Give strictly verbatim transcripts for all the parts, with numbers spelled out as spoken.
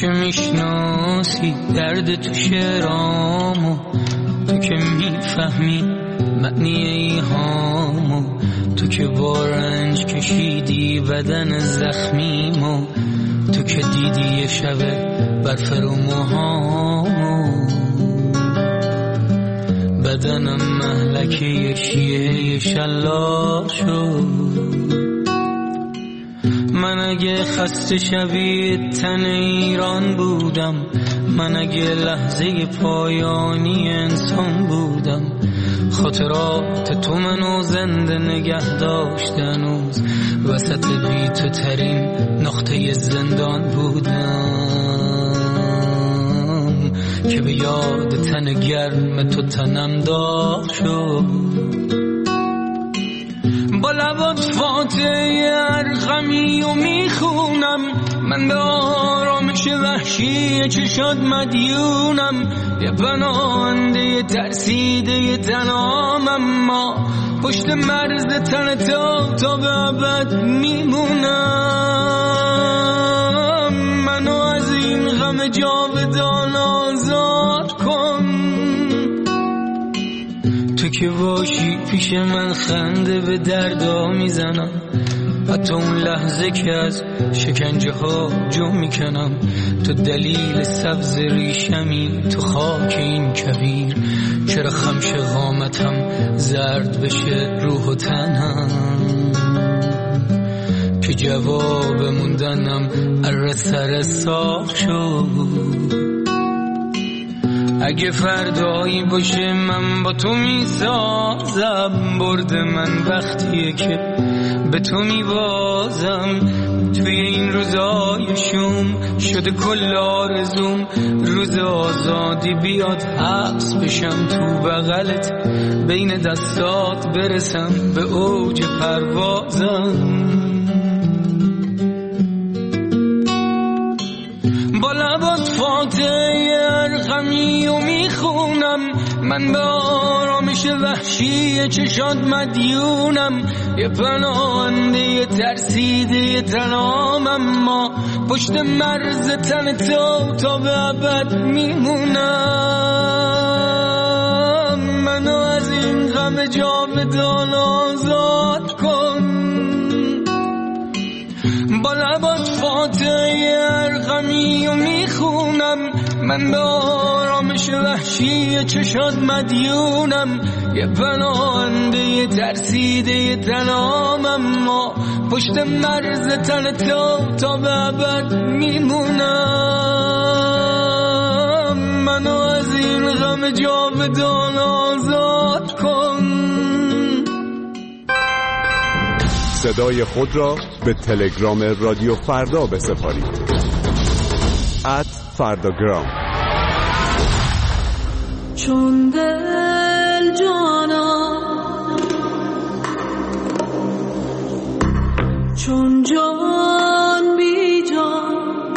که میشناسی درد تو شعرامو، تو که میفهمی معنی ایهامو، تو که با رنج کشیدی بدن زخمیمو، تو که دیدی یه شبه برف رو موهامو، بدنم مهلکه یه شیعه شلاق شد. من اگه خسته شبیه تن ایران بودم، من اگه لحظه پایانی انسان بودم، خاطرات تو منو زنده نگه داشت هنوز، وسط بی تو ترین نقطه زندان بودم که به یاد تن گرم تو تنم داغ شد. با لبات فاتحه ارقمی و میخونم، من به آرامش وحشی چشات مدیونم، یه پناهنده ترسیده تنام، اما پشت مرز تن تو تا به ابد میمونم. منو از این غم جاودان آزاد کن، تو که باشی پیش من خنده به دردا میزنم، حتی اون لحظه که از شکنجه ها جو میکنم. تو دلیل سبز ریشمی تو خاک این کویر، چرا خمش قامتم زرد بشه روح و تنم، که جواب موندنم اره سر ساخ شد. اگه فردایی باشه من با تو میسازم، برد من وقتیه که به تو میبازم. توی این روزای شوم شده کل آرزوم، روز آزادی بیاد حبس بشم تو بغلت، بین دستات برسم به اوج پروازم. با لبات فاتحه ارقمی و میخونم، من به آرامش وحشی چشات مدیونم، یه پناهنده ترسیده تنام، اما پشت مرز تن تو تا به ابد میمونم. منو از این غم جاودان آزاد کن. با لبات فاتحه ارقمی و میخونم، من به آرامش وحشی چشات مدیونم، یه پناهنده ترسیده تنام، اما پشت مرز تن تو تا به ابد میمونم. منو از این غم جاودان آزاد کن. صدای خود را به تلگرام رادیو فردا بسپارید. ات فرداگرام. چون دل جانا، چون جان بی جان،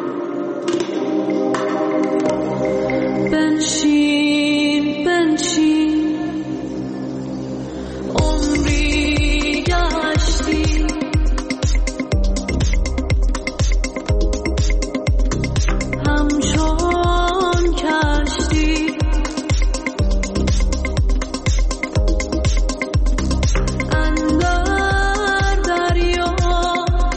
بنشین بنشین عمری گشتی، همچون کشتی اندر دریا،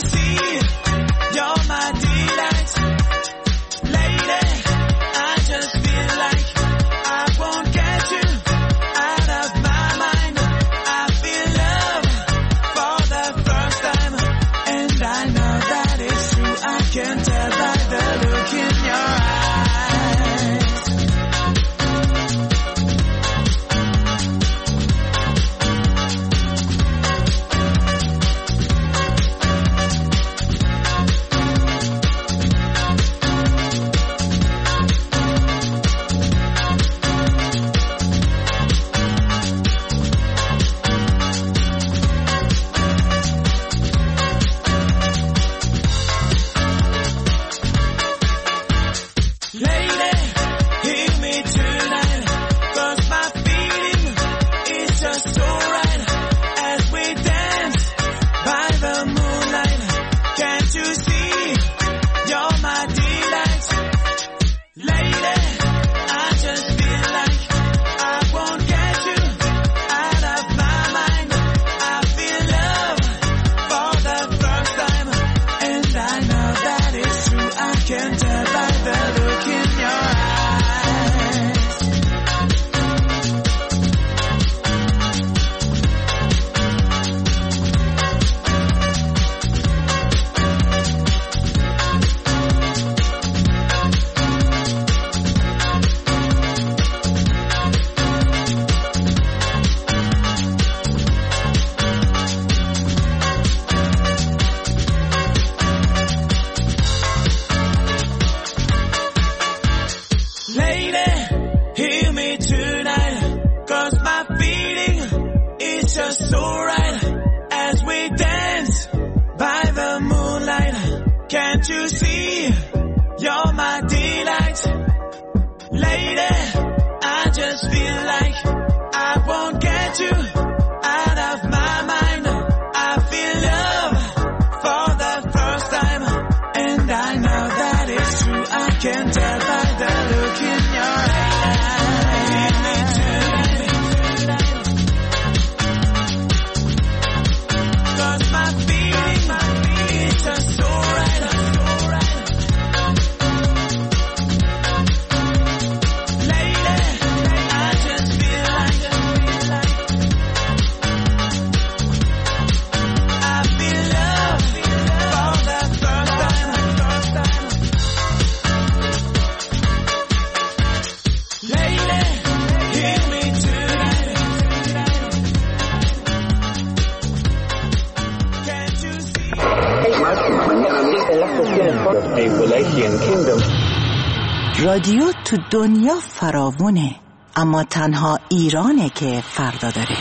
رادیو تو دنیا فراوونه، اما تنها ایرانه که فردا داره.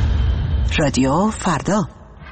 رادیو فردا.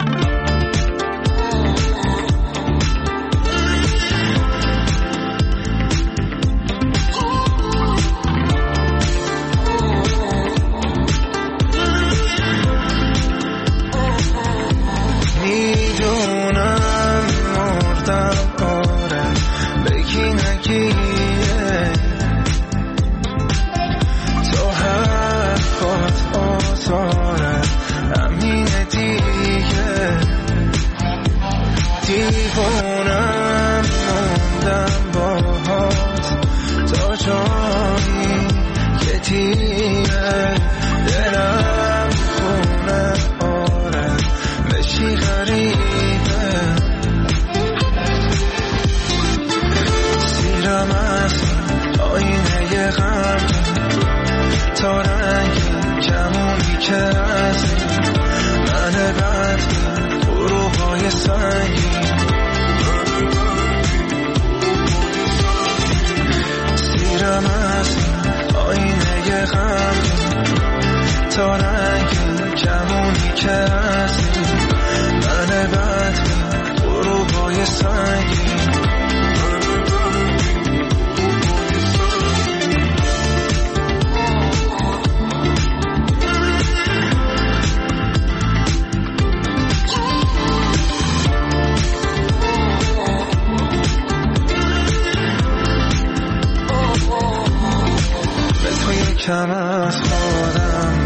کم از خودم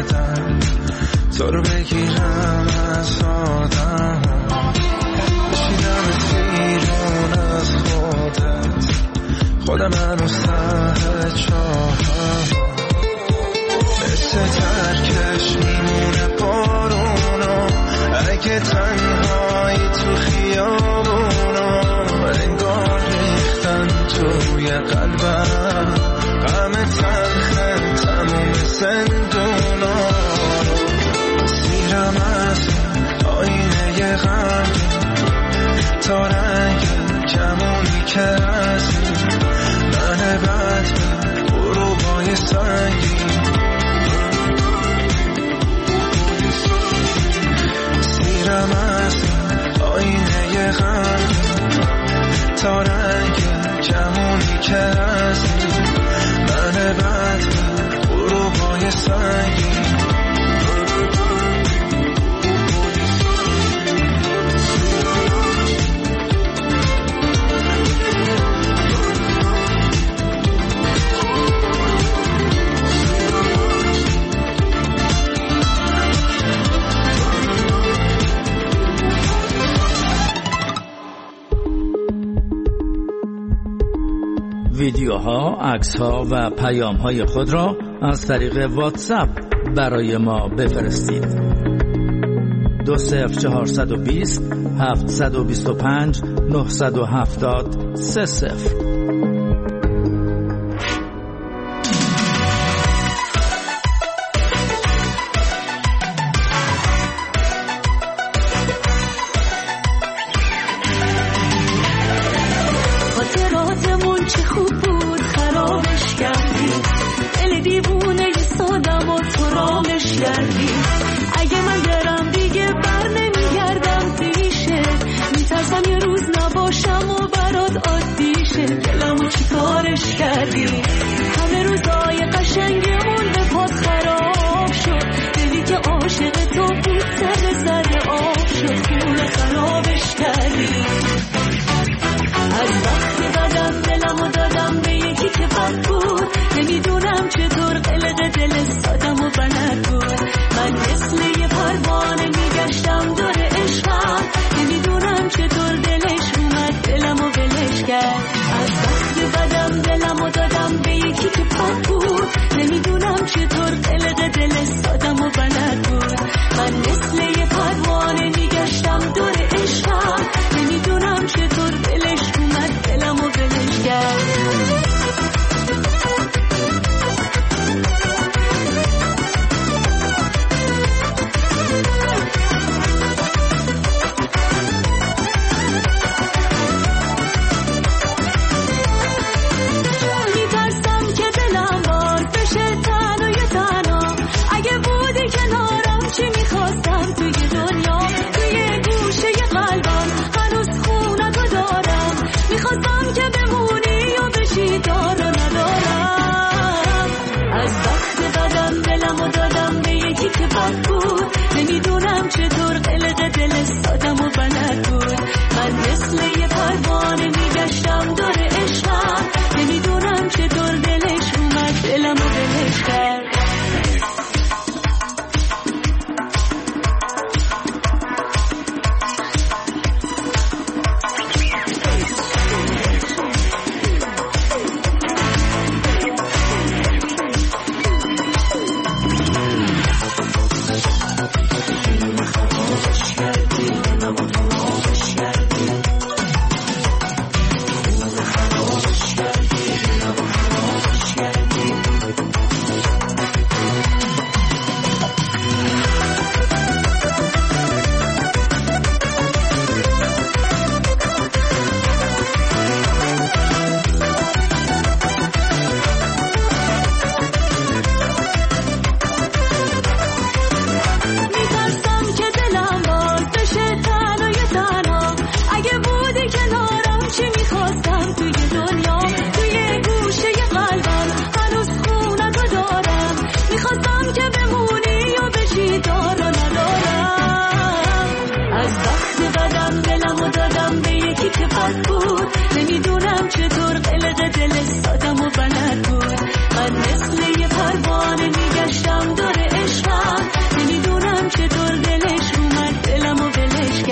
بدم تو رو بگیرم از آدم بشی خودم هنوز ته چاهم مثل ترکش میمونه بارونا اگه تنهایی تو خیابونا انگار ریختن توی قلبم غم تلخ تموم زندونا سیرم از آینه غم تا رنگ کمونی که از من بد به غروبای سنگین سیرم از آینه غم تا رنگ کمونی که از من بد به غروبای سنگین ویدیوها، عکس‌ها و پیام‌های خود را از طریق واتساپ برای ما بفرستید. دو صفر چهارصد و بیست هفتصد و بیست و پنج نهصد و هفتاد سه صفر.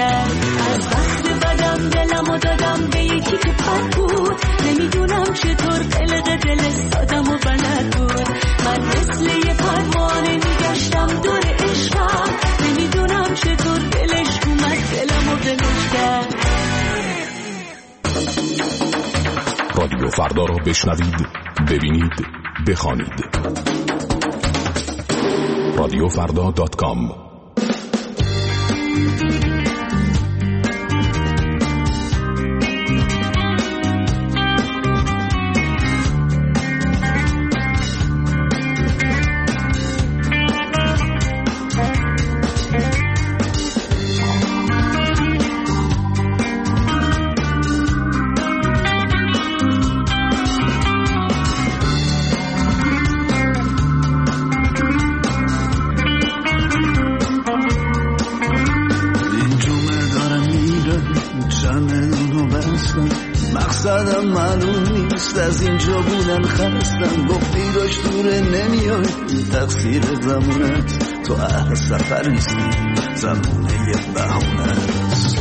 چطور رادیو فردا را بشنوید، ببینید، بخوانید. رادیو فردا دات کام. مقصدم معلوم نیست، از اینجا بودن خستم. گفتی داشت دوره نمیای، تقصیر زمونت. تو اهل سفر نیستی، زمونه یه بهونه است.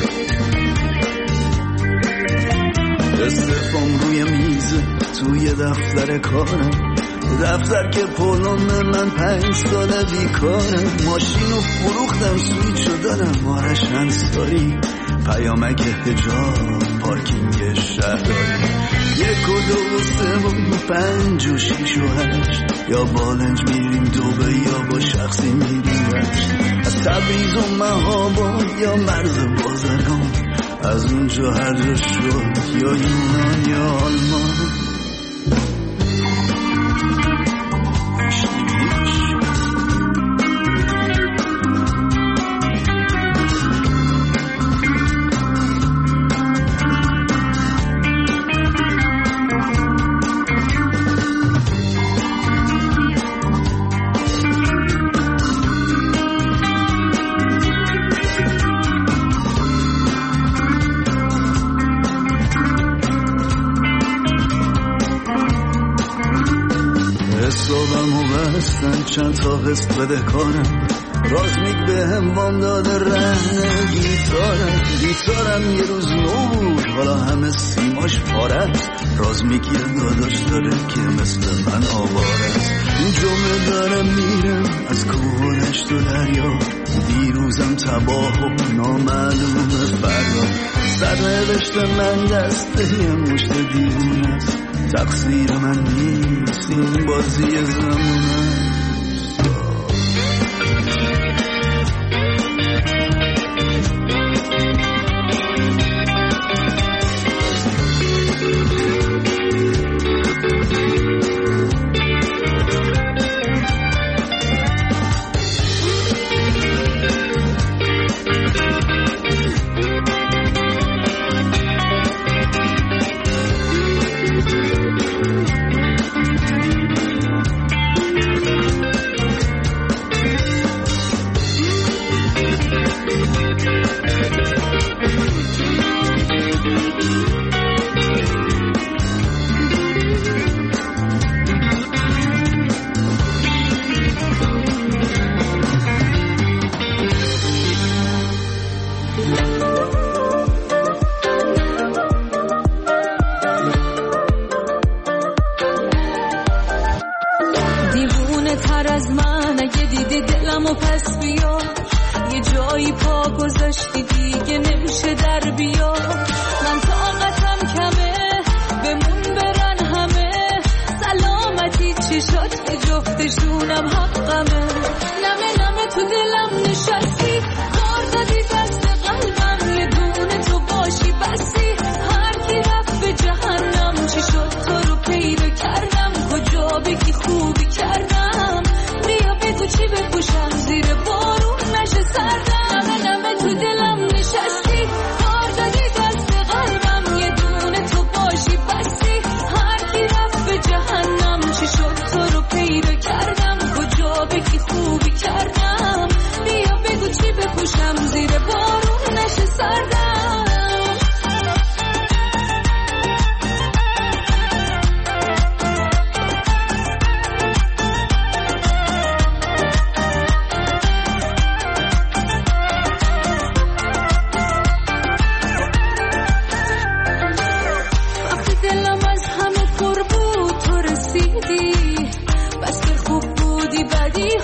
استفام روی میز توی دفتر کارم، دفتر که پولم من پنج ساله بیکارم. ماشینو فروختم سویچو دادم آرش انصاری، پیامک حجاب پارکینگ شهرداری. یک و دو و سه و پنج و شیش و هشت، یا بالنج میریم دوبه یا با شخصی میریم رشت. از تبریز و مهاباد یا مرز بازرگان، از اونجا هر جا شد یا یونان یا آلمان. چند تا قسط بده کارم، راز میگ به هم وام داده رهن گیتارم. گیتارم یه روز نو بود، حالا همه سیماش پاره است. راز میگ یه داداش داره که مثل من آواره است. این جمعه دارم میرم از کوه و دشت و دریا، دیروزم تباه و نامعلوم فردا. سرنوشت من دسته یه مشت دیوون است، تقصیر من نیست این بازی زمونه.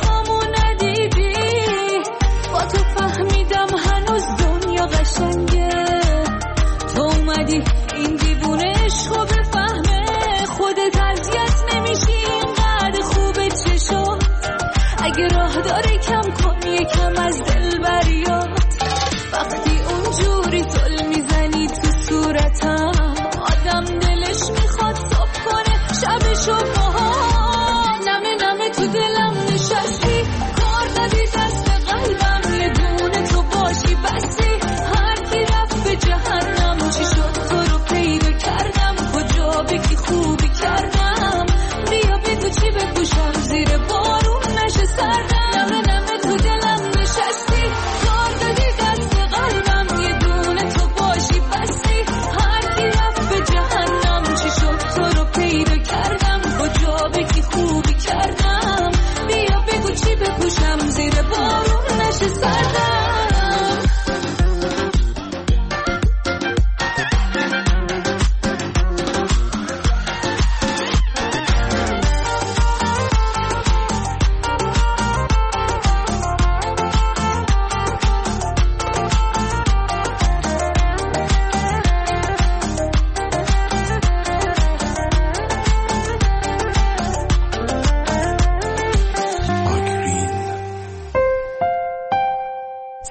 با تو فهمیدم هنوز دنیا قشنگه.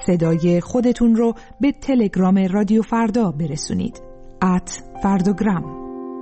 صدای خودتون رو به تلگرام رادیو فردا برسونید. ات فرداگرام.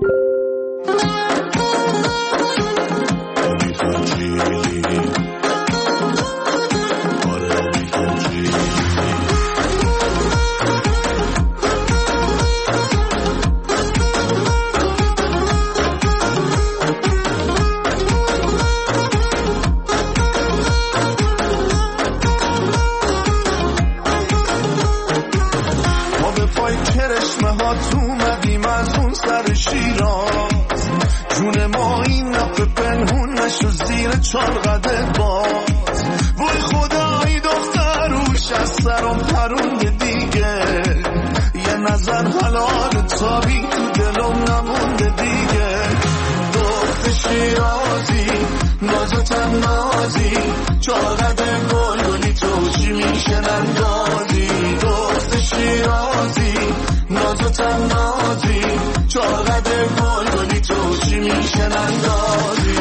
جون ما این نفه پنهون نشو زیر چارقده باز. وای خدایی دختروش از سرم پرونده دیگه، یه نظر حلال تابی تو دلم نمونده دیگه. دخت شیرازی نازتم نازی، چارقده گل گلی توشی میشه نندازی. دخت شیرازی نازتم نازی، چارقده گل گلی توشی میشه نندازی.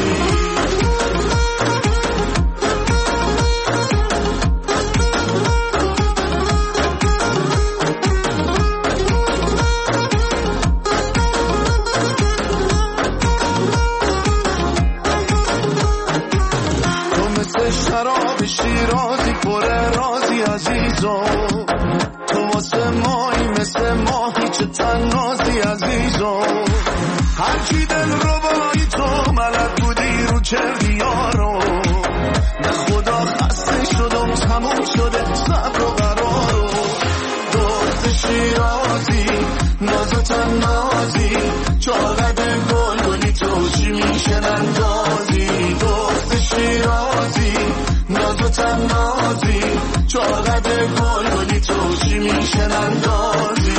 تو مثل شراب شیرازی پر رازی عزیزم، تو واسه مایی مثل ماهی چه تنازی عزیزم. هرچی دل رو بایی تو ملک بودی رو چردی یارو، به خدا خسته شدم تموم شده صبر و قرارو. دخت شیرازی نازتم نازی، چارقده گل گلی توشی میشه نندازی. دخت شیرازی نازتم نازی، چارقده گل گلی توشی میشه نندازی.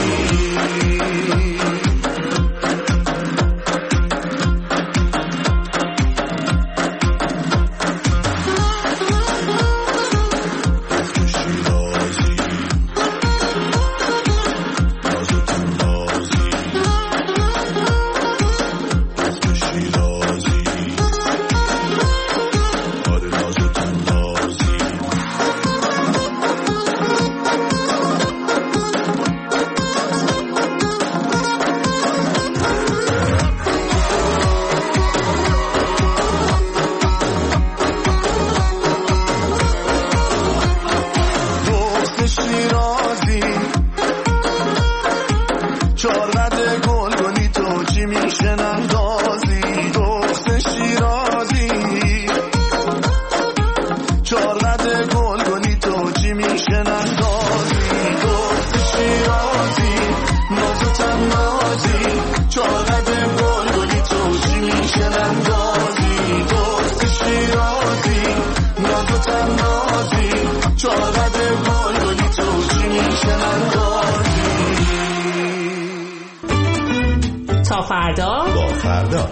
تا فردا با فردا.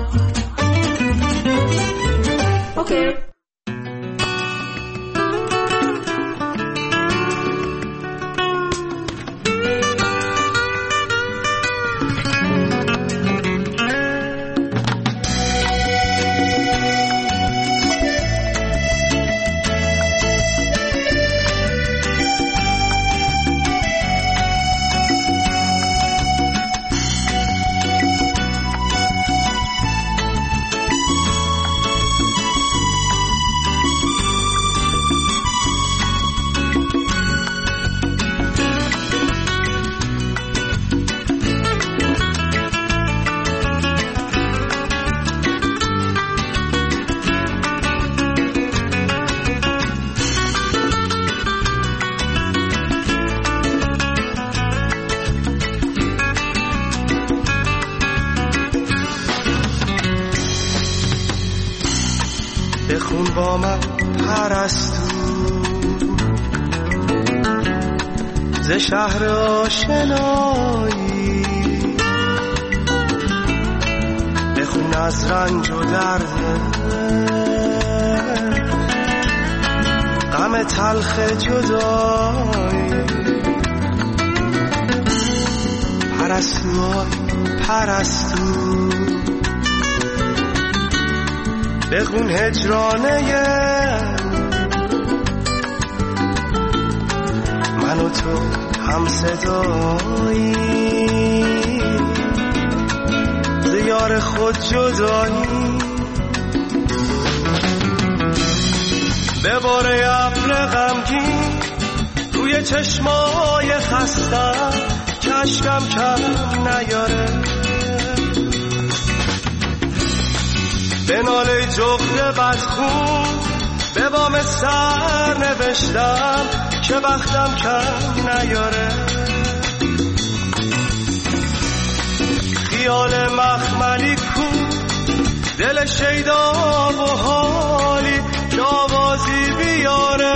اوکی. بخون با من پرستو ز شهر آشنایی، بخون از رنج و درد غم تلخ جدایی. پرستو پرستو بخون هجرانه من و تو هم صدایی زیار خود جدایی به باره ابر غمگین روی چشمای خستم که اشکم کم نیاره به ناله جغد بدخون به بام سر نوشتم که بختم کم نیاره خیال مخملی کو دل شیدا و حالی که آوازی بیاره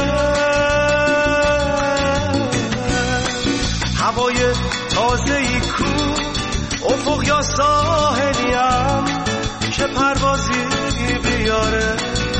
هوای تازه ای کو افق یا ساحلیم که پروازی بیاره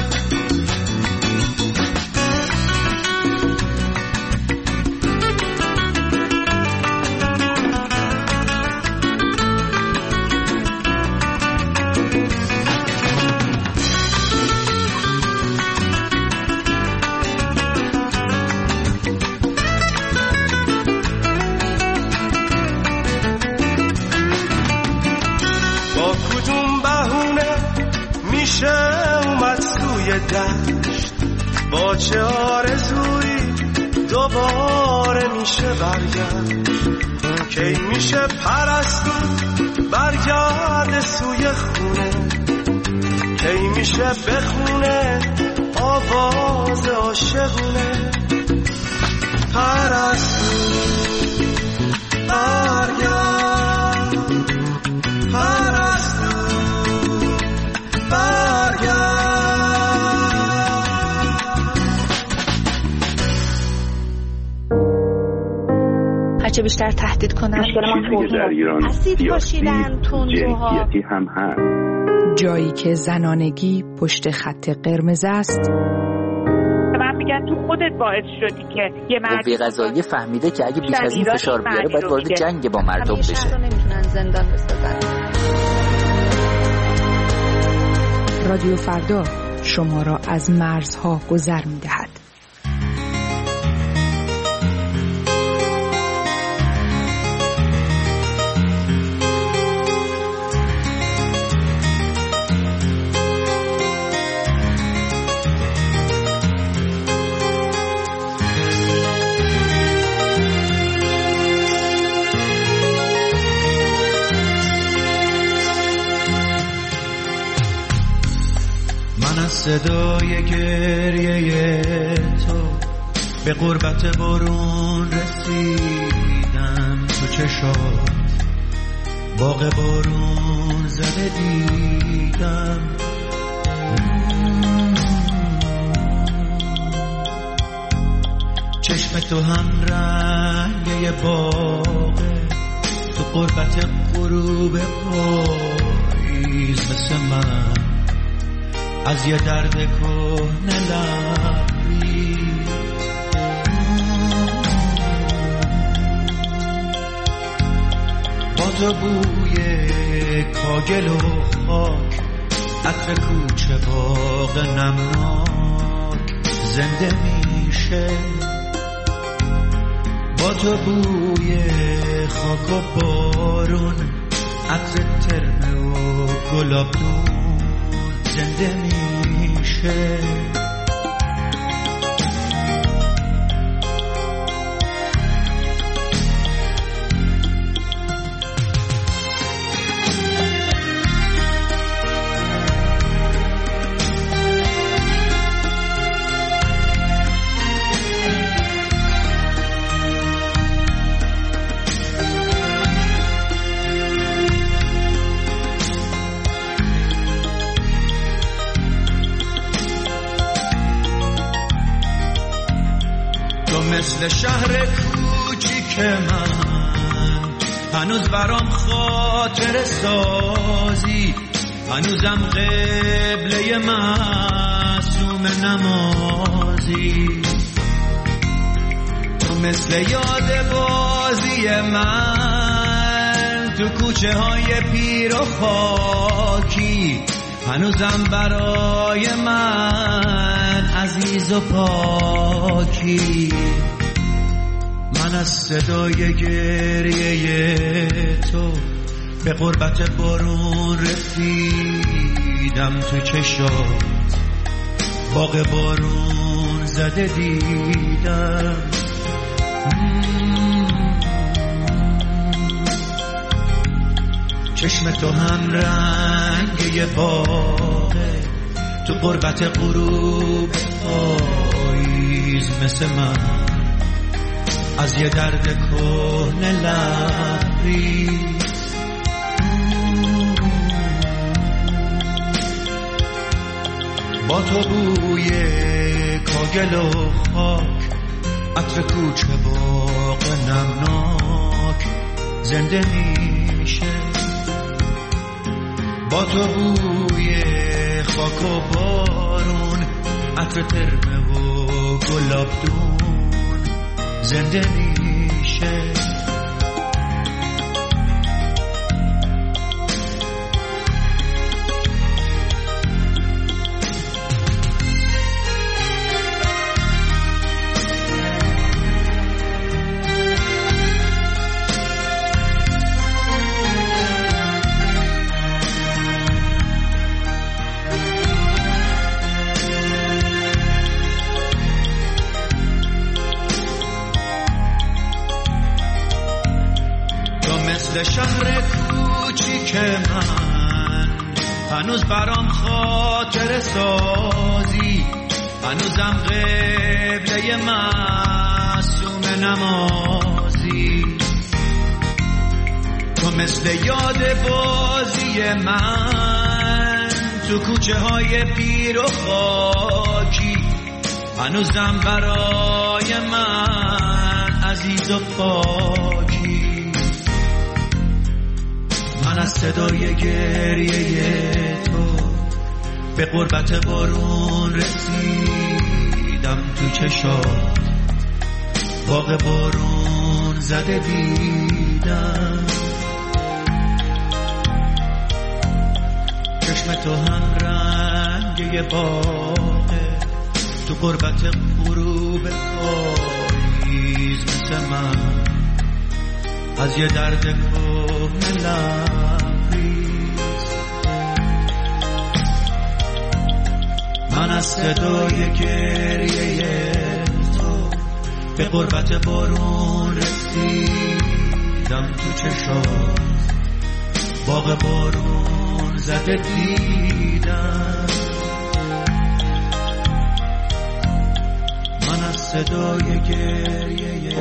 دشت با چه آرزویی دوباره میشه برگشت کی میشه پرستو برگرد سوی خونه کی میشه بخونه آواز عاشقونه پرستو برگرد پرستو برگرد چه بیشتر تهدید کنن در ایران اسید پاشیدن تندروها هم هست جایی که زنانگی پشت خط قرمز است. من میگن تو خودت باعث شدی که یه مرد قوه قضاییه فهمیده که اگه بیش از این فشار بیاره باید وارد جنگ با مردم بشه. همیشه رو نمیتونن زندان بسازن. رادیو فردا شما را از مرزها گذر میدهد. صدای گریه تو به غربت بارون رسیدم تو چشات باغ بارون زده دیدم چشم تو هم رنگه باغه تو غربت غروب پاییز مثل من از یه درد کهنه لبی با تو بوی کاگل و خاک عطر کوچه باغ نمناک زنده میشه با تو بوی خاک و بارون عطر ترمه و گلابدون زنده میشه مثل شهر کوچیک من هنوز برام خاطر سازی هنوزم قبله معصوم نمازی تو مثل یاد بازی من تو کوچه های پیر و خاکی هنوزم برای من عزیز و پاکی من از صدای گریه تو به غربت بارون رسیدم، تو چشات باغ بارون زده دیدم. چشم تو هم رنگ یه باغه، تو غربت غروب پاییز مثل من از یه درد کهنه لبریز. با تو بوی کاگل و خاک، عطر کوچه باغ نمناک زنده میشه. با تو بوی خاک و بارون، عطر ترمه و گلابدون زنده میشه. شهر کوچیک من هنوز برام خاطر سازی، هنوزم قبله معصوم نمازی. تو مثل یاد بازی من تو کوچه های پیر و خاکی، هنوزم برای من عزیز و پاکی. من از صدای گریه تو به غربت بارون رسیدم، تو چشات باغ بارون زده دیدم. چشم تو هم رنگ یه باغه، تو غربت غروب پاییز مثل من از یه درد کهنه لبریز. من از صدای گریه تو به غربت بارون رسیدم، تو چشات باغ بارون زده دیدم. من از صدای گریه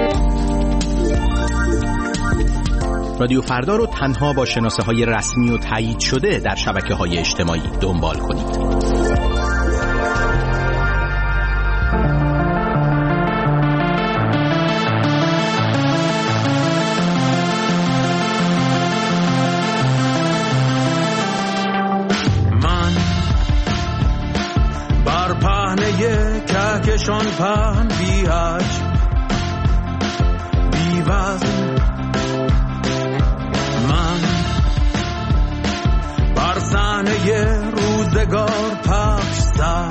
رادیو فردا رو تنها با شناسه های رسمی و تایید شده در شبکه های اجتماعی دنبال کنید. من بر پهنه کهکشان پهن بیهج بیوزن، روزگار پخش زد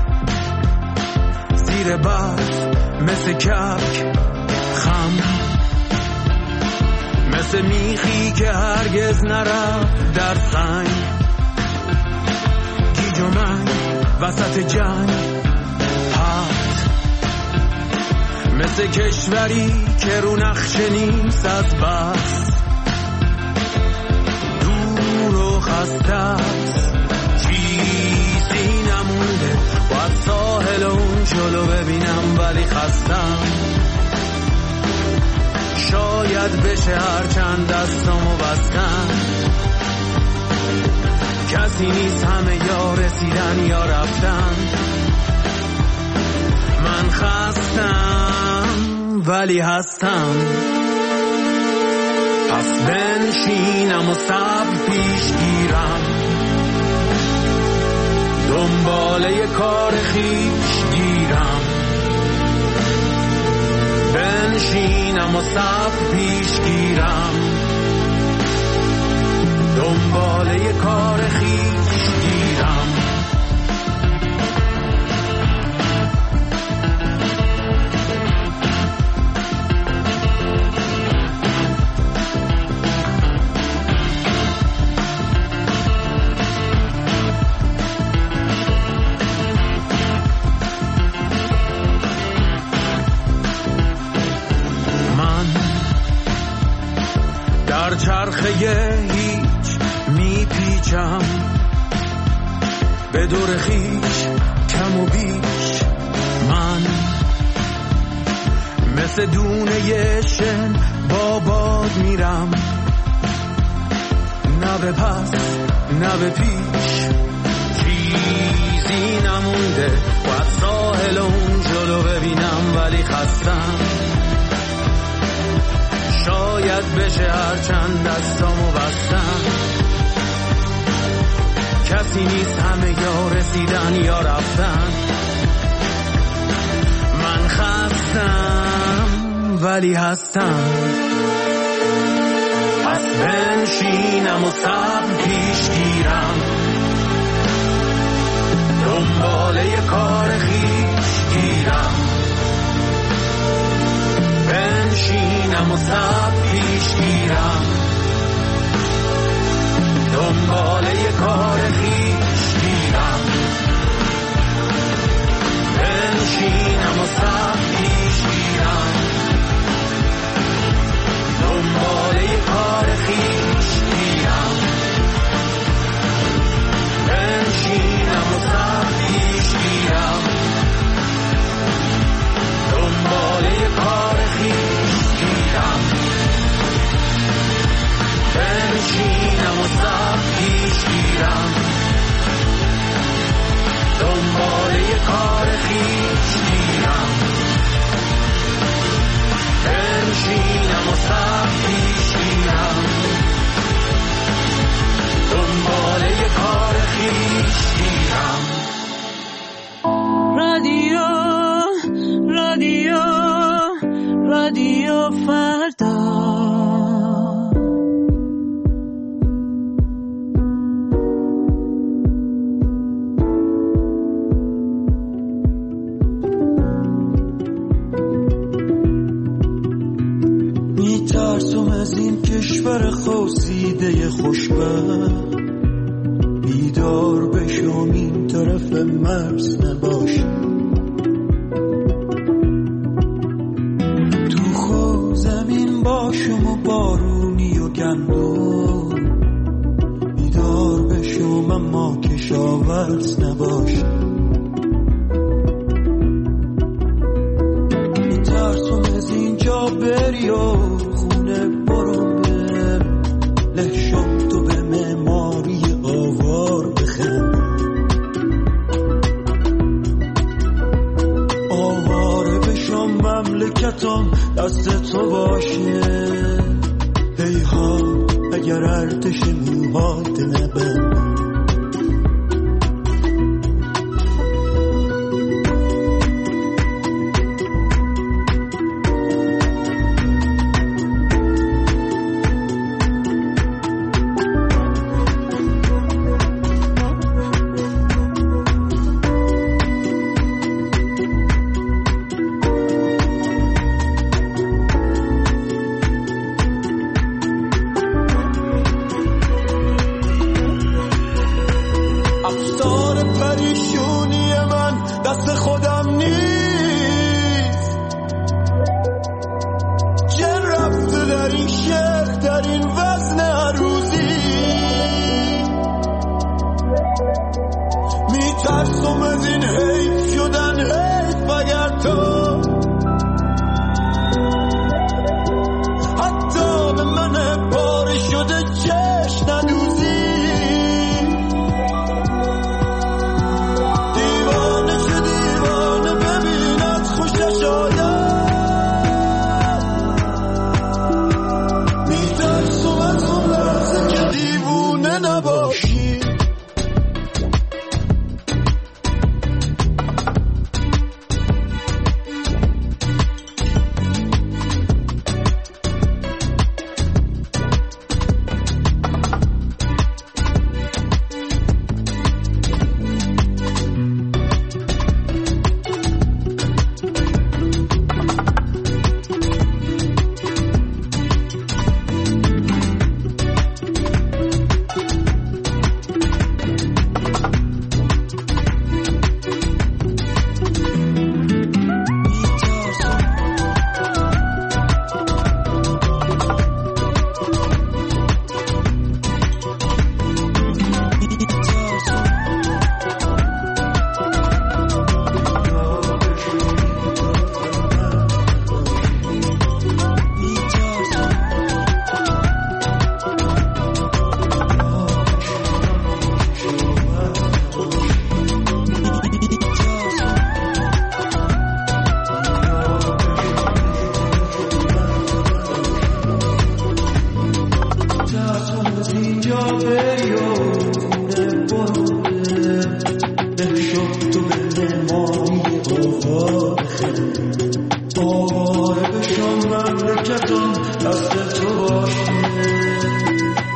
زیر برف مثل کبک خم، مثل میخی که هرگز نرفت در سنگ. گیج و منگ وسط جنگ پت، مثل کشوری که رو نقشه نیست از بس، دور و خسته است، چیزی نمونده. باید ساحل اون جلو ببینم ولی خستم، شاید بشه هر چند دستامو بستم. کسی نیست، همه یا رسیدن یا رفتن. من خستم ولی هستم. پس بنشینم و صبر پیش گیرم، دنباله کار خیش گیرم. بنشینم و صبر پیش گیرم، دنباله کار خیش گیرم. در چرخه هیچ میپیچم، به دور خیش کم و بیش. من مثل دونه شن با باد میرم، نه به پس نه به پیش. چیزی نمونده و از ساحل اون جلو ببینم، ولی خستم. شاید بشه هر چند دستامو بستم. کسی نیست، همه یا رسیدن یا رفتن. من خستم ولی هستم. پس بنشینم و صبر پیش گیرم، دنباله کار خیش گیرم. بنشینم و صبر پیش گیرم، دنباله کار خیش گیرم. بنشینم و صبر پیش گیرم، دنباله کار خیش گیرم. بنشینم و صبر پیش گیرم، دنباله کار خیش گیرم. بنشینم و صبر پیش گیرم، دنباله کار خیش گیرم. بنشینم و صبر پیش گیرم، دنباله کار خیش گیرم. رادیو رادیو رادیو فردا. میترسم از این کشور خواسیده خوشبخت، بیدار بشم این طرف مرز نباشم. تو خود زمین باشم و بارونی و گندم، بیدار بشم اما کشاورز نباشم. میترسم از اینجا بری و خونه برو به لحشم، تو به معماری آوار بخند. آواره بشم مملکتم دست تو باشه، هیها اگر ارتش موهات نبند.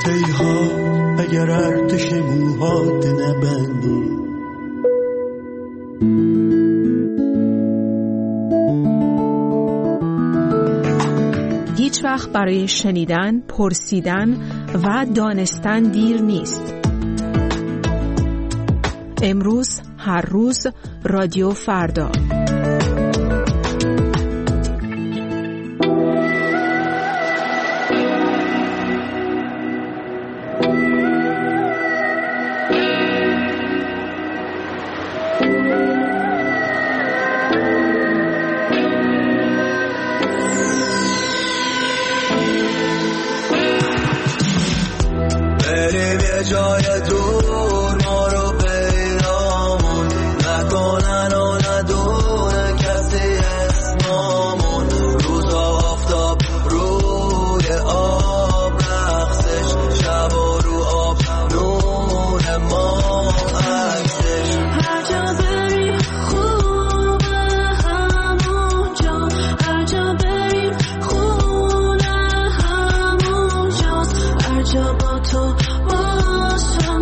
کیها اگر ارتش موهات نبندی. هیچ وقت برای شنیدن، پرسیدن و دانستن دیر نیست. امروز، هر روز، رادیو فردا. بریم یه جای دور ما رو پیدامون نکنن و ندونه کسی اسمامون. روزا آفتاب روی آب رقصش، شب و رو آب نور ما عکسش. هر جا بریم خوبه همونجا، هر جا بریم خونه همونجاست. هر جا با تو باشم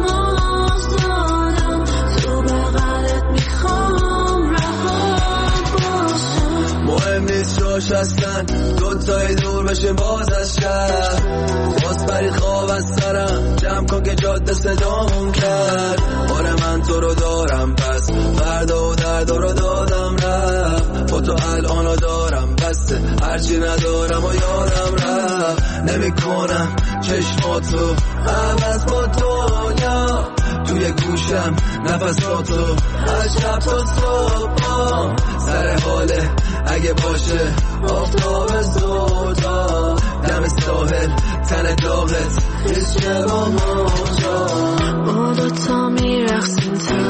آزادم، تو بغلت میخوام رها باشم. مهم نیست جاش هستن دوتایی دور بشه باز از شهر. باز پرید خواب از سرم، جمع کن که جاده صدامون کرد. آره من تو رو دارم پس فردا و درد رو دادم رفت. با تو الانو دارم بسته هرچی ندارم و یادم رفت. نمی کنم چشماتو عوض با دنیا، توی گوشم نفساتو از شب تا صبح. سر حاله اگه باشه آفتاب سودا، دم ساحل تن داغت خشک با موجا. ما دوتا میرقصیم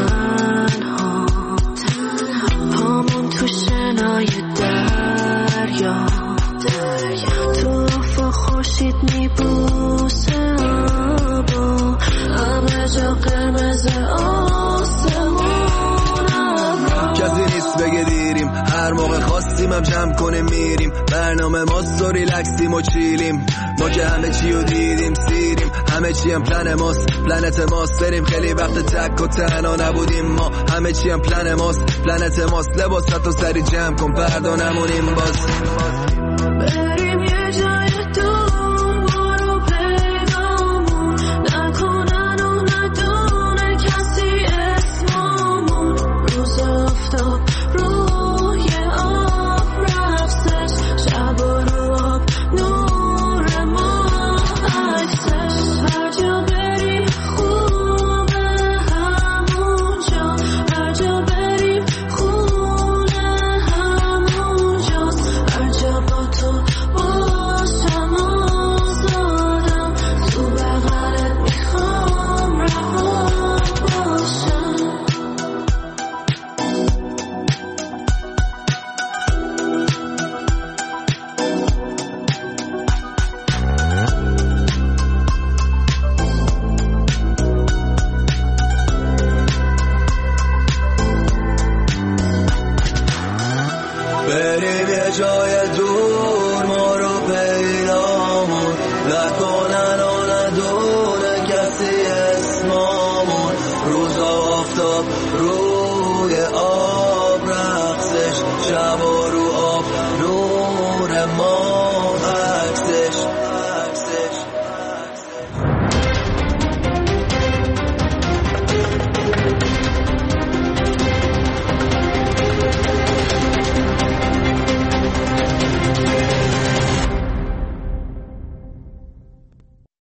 تنها، پامون تو شنای دریا. تو افق خورشید میبوسه آبا، همه جا قرمز آسمون. کسی نیست بگه دیریم، هر موقع خواستیم هم جمع کنیم میریم. برنامه ما و ریلکسیم و چیلیم، ما که همه چی رو دیدیم سیریم. همه چی هم پلن ماست، پلنت ماست. بریم خیلی وقت تک و تنها نبودیم ما، همه چی هم پلن ماست، پلنت ماست. لباساتو سری جمع کن فردا نمونیم باز.